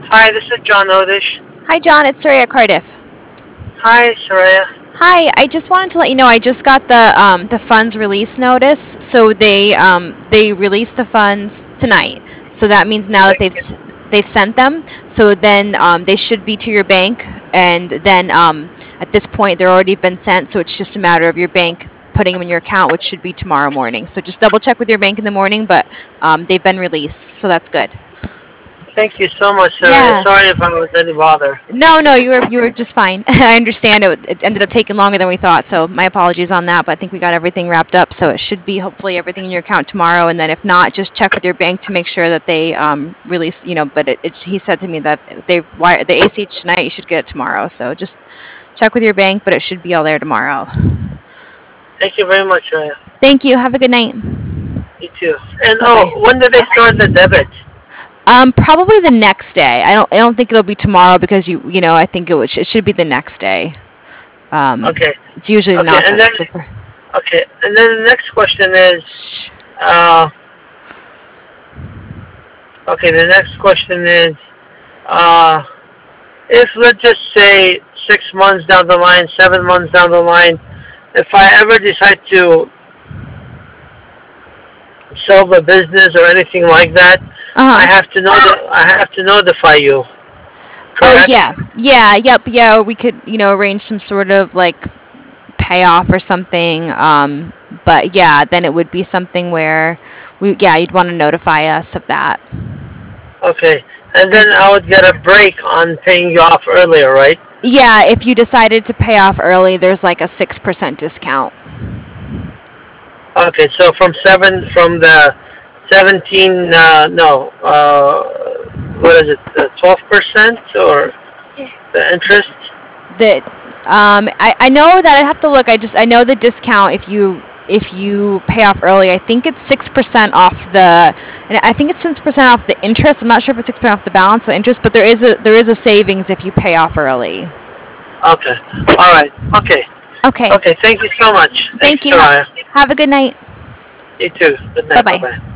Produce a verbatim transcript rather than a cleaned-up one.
Hi, this is John Odish. Hi, John. It's Soraya Cardiff. Hi, Soraya. Hi. I just wanted to let you know I just got the um, the funds release notice. So they um, they released the funds tonight. So that means now that Thank they've you. s- they've sent them. So then um, they should be to your bank, and then um, at this point they're already been sent. So it's just a matter of your bank putting them in your account, which should be tomorrow morning. So just double check with your bank in the morning. But um, they've been released, so that's good. Thank you so much, Soraya. Yeah. Sorry if I was any bother. No, no, you were you were just fine. I understand it, it ended up taking longer than we thought, so my apologies on that. But I think we got everything wrapped up, so it should be hopefully everything in your account tomorrow. And then if not, just check with your bank to make sure that they um release. You know, but it, it he said to me that they wire the A C H tonight. You should get it tomorrow. So just check with your bank, but it should be all there tomorrow. Thank you very much, Soraya. Thank you. Have a good night. You too. And Bye bye. oh, when do they start the debit? Um, probably the next day. I don't I don't think it'll be tomorrow because you you know I think it would it should be the next day. Um, Okay. it's usually Okay, not and that then super. okay, and then the next question is, Shh. uh, okay, the next question is, uh, if let's just say six months down the line, seven months down the line, if I ever decide to sell the business or anything like that, I Uh-huh. have to know I have to notify you, Oh correct? yeah. Yeah, yep, yeah, we could, you know, arrange some sort of like payoff or something. Um, but yeah, then it would be something where we yeah, you'd want to notify us of that. Okay, and then And I would get a break on paying you off earlier, right? yeah, if you decided to pay off early, there's like a six percent discount. Okay, so from seven from the seventeen, uh, no, uh, what is it, twelve percent or the interest? That um I, I know that I have to look. I just I know the discount if you if you pay off early. I think it's six percent off the and I think it's six percent off the interest. I'm not sure if it's six percent off the balance of interest, but there is a there is a savings if you pay off early. Okay, all right, okay, Okay. okay. Thank you so much. Thanks, Thank you. Ha- Soraya. have a good night. You too. Good Bye night. Bye bye. bye.